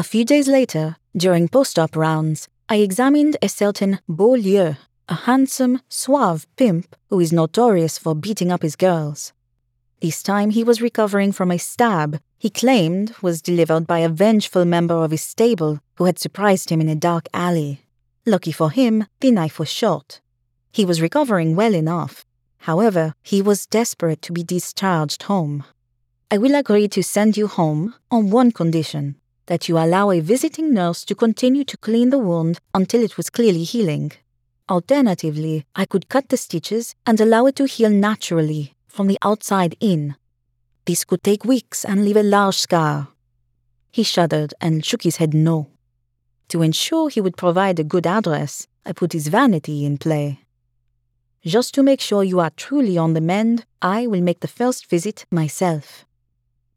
A few days later, during post-op rounds, I examined a certain Beaulieu, a handsome, suave pimp who is notorious for beating up his girls. This time he was recovering from a stab he claimed was delivered by a vengeful member of his stable who had surprised him in a dark alley. Lucky for him, the knife was short. He was recovering well enough. However, he was desperate to be discharged home. I will agree to send you home on one condition, that you allow a visiting nurse to continue to clean the wound until it was clearly healing. Alternatively, I could cut the stitches and allow it to heal naturally, from the outside in. This could take weeks and leave a large scar. He shuddered and shook his head no. To ensure he would provide a good address, I put his vanity in play. Just to make sure you are truly on the mend, I will make the first visit myself.